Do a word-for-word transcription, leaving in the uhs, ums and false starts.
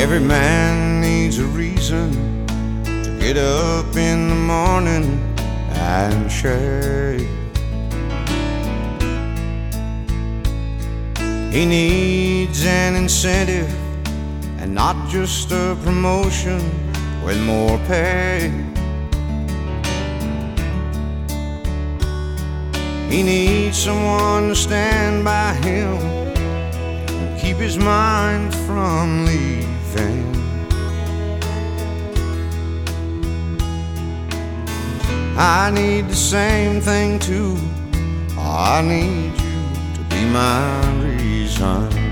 Every man needs a reason to get up in the morning and shave. He needs an incentive and not just a promotion with more pay. He needs someone to stand by him and keep his mind from leaving. I need the same thing too. I need you to be my reason.